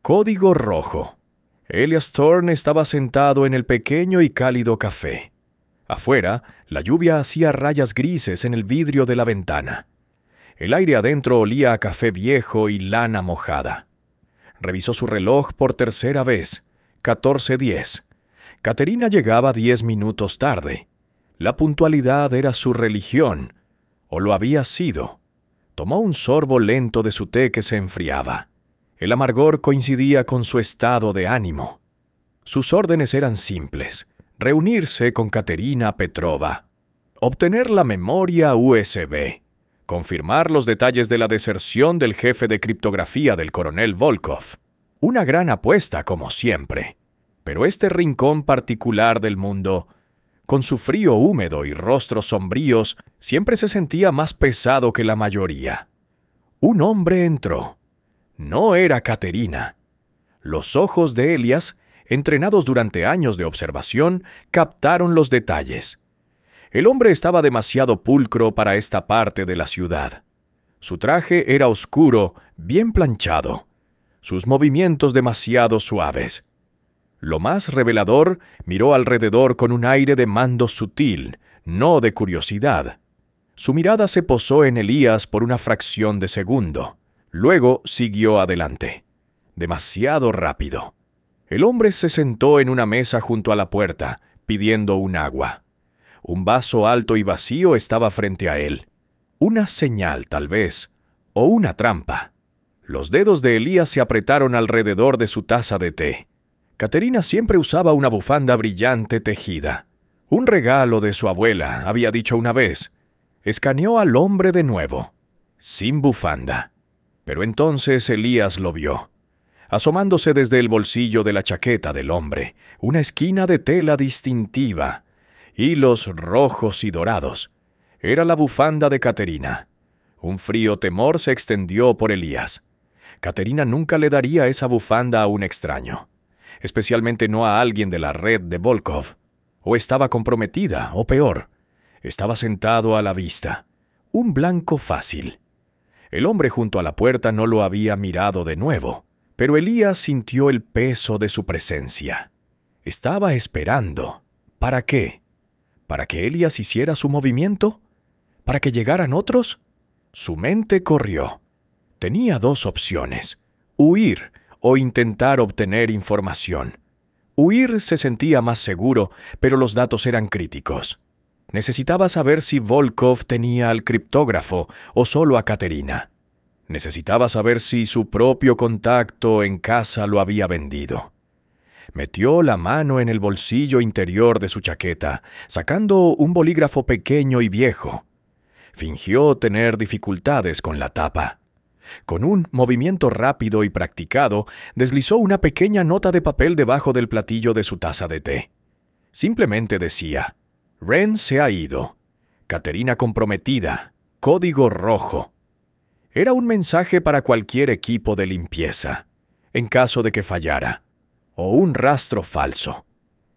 Código rojo. Elias Thorne estaba sentado en el pequeño y cálido café. Afuera, la lluvia hacía rayas grises en el vidrio de la ventana. El aire adentro olía a café viejo y lana mojada. Revisó su reloj por tercera vez. 14:10. Caterina llegaba 10 minutos tarde. La puntualidad era su religión, o lo había sido. Tomó un sorbo lento de su té que se enfriaba. El amargor coincidía con su estado de ánimo. Sus órdenes eran simples: reunirse con Caterina Petrova, obtener la memoria USB, confirmar los detalles de la deserción del jefe de criptografía del coronel Volkov. Una gran apuesta, como siempre. Pero este rincón particular del mundo, con su frío húmedo y rostros sombríos, siempre se sentía más pesado que la mayoría. Un hombre entró. No era Caterina. Los ojos de Elias, entrenados durante años de observación, captaron los detalles. El hombre estaba demasiado pulcro para esta parte de la ciudad. Su traje era oscuro, bien planchado. Sus movimientos demasiado suaves. Lo más revelador, miró alrededor con un aire de mando sutil, no de curiosidad. Su mirada se posó en Elías por una fracción de segundo. Luego siguió adelante. Demasiado rápido. El hombre se sentó en una mesa junto a la puerta, pidiendo un agua. Un vaso alto y vacío estaba frente a él. Una señal, tal vez, o una trampa. Los dedos de Elías se apretaron alrededor de su taza de té. Caterina siempre usaba una bufanda brillante tejida. Un regalo de su abuela, había dicho una vez. Escaneó al hombre de nuevo, sin bufanda. Pero entonces Elías lo vio, asomándose desde el bolsillo de la chaqueta del hombre, una esquina de tela distintiva, hilos rojos y dorados. Era la bufanda de Caterina. Un frío temor se extendió por Elías. Caterina nunca le daría esa bufanda a un extraño, especialmente no a alguien de la red de Volkov. O estaba comprometida, o peor, estaba sentado a la vista. Un blanco fácil. El hombre junto a la puerta no lo había mirado de nuevo, pero Elías sintió el peso de su presencia. Estaba esperando. ¿Para qué? ¿Para que Elías hiciera su movimiento? ¿Para que llegaran otros? Su mente corrió. Tenía dos opciones: huir o intentar obtener información. Huir se sentía más seguro, pero los datos eran críticos. Necesitaba saber si Volkov tenía al criptógrafo o solo a Caterina. Necesitaba saber si su propio contacto en casa lo había vendido. Metió la mano en el bolsillo interior de su chaqueta, sacando un bolígrafo pequeño y viejo. Fingió tener dificultades con la tapa. Con un movimiento rápido y practicado, deslizó una pequeña nota de papel debajo del platillo de su taza de té. Simplemente decía: Wren se ha ido. Caterina comprometida. Código rojo. Era un mensaje para cualquier equipo de limpieza, en caso de que fallara. O un rastro falso.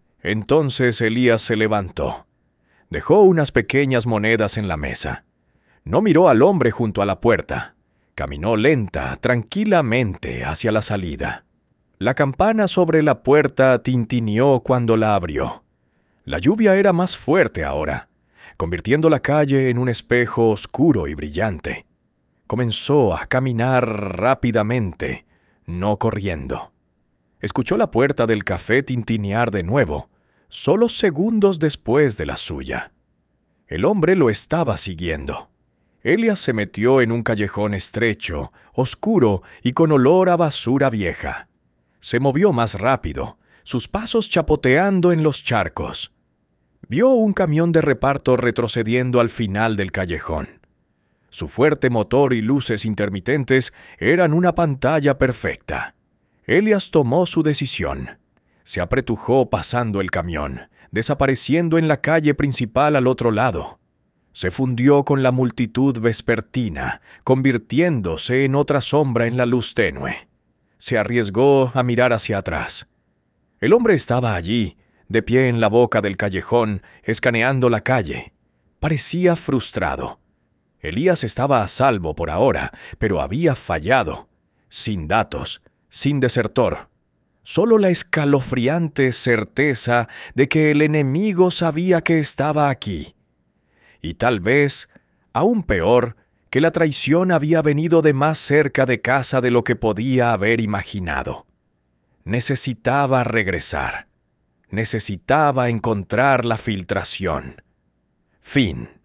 Entonces Elías se levantó. Dejó unas pequeñas monedas en la mesa. No miró al hombre junto a la puerta. Caminó lenta, tranquilamente hacia la salida. La campana sobre la puerta tintineó cuando la abrió. La lluvia era más fuerte ahora, convirtiendo la calle en un espejo oscuro y brillante. Comenzó a caminar rápidamente, no corriendo. Escuchó la puerta del café tintinear de nuevo, solo segundos después de la suya. El hombre lo estaba siguiendo. Elias se metió en un callejón estrecho, oscuro y con olor a basura vieja. Se movió más rápido, sus pasos chapoteando en los charcos. Vio un camión de reparto retrocediendo al final del callejón. Su fuerte motor y luces intermitentes eran una pantalla perfecta. Elias tomó su decisión. Se apretujó pasando el camión, desapareciendo en la calle principal al otro lado. Se fundió con la multitud vespertina, convirtiéndose en otra sombra en la luz tenue. Se arriesgó a mirar hacia atrás. El hombre estaba allí, de pie en la boca del callejón, escaneando la calle. Parecía frustrado. Elías estaba a salvo por ahora, pero había fallado. Sin datos, sin desertor, solo la escalofriante certeza de que el enemigo sabía que estaba aquí. Y tal vez, aún peor, que la traición había venido de más cerca de casa de lo que podía haber imaginado. Necesitaba regresar. Necesitaba encontrar la filtración. Fin.